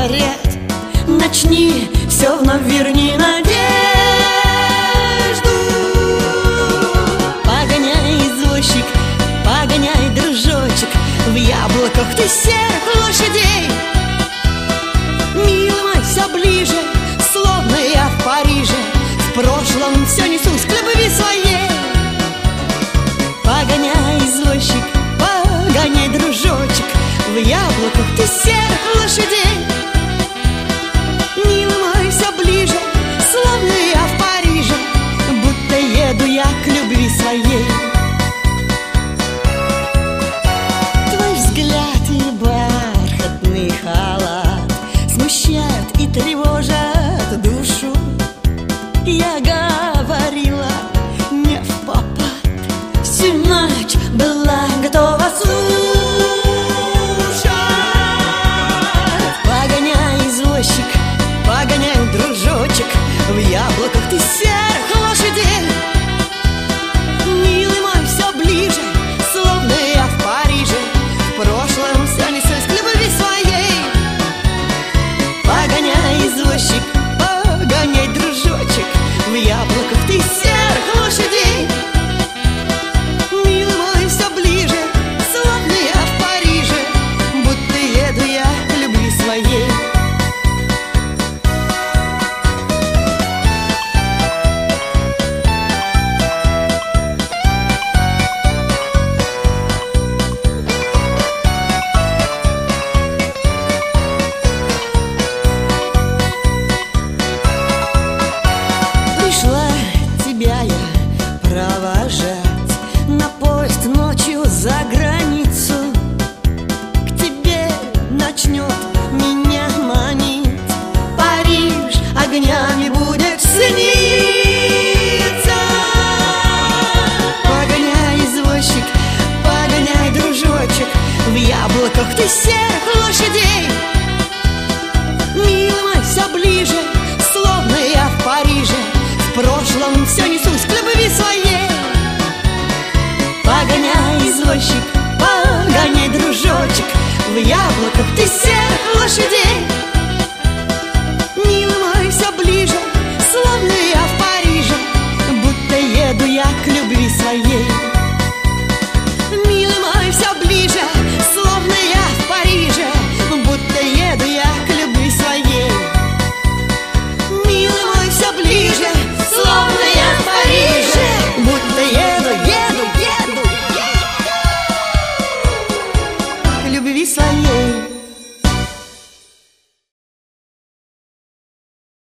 заряд. Начни, все вновь верни надежду. Погоняй, извозчик, погоняй, дружочек, в яблоках ты серых лошадей. Милый мой, все ближе, словно я в Париже, в прошлом все несусь к любви своей. Погоняй, извозчик, погоняй, дружочек, в яблоках ты серых лошадей. Милый мой, все ближе, словно я в Париже, будто еду я к любви своей. Твой взгляд и бархатный халат смущают и тревожат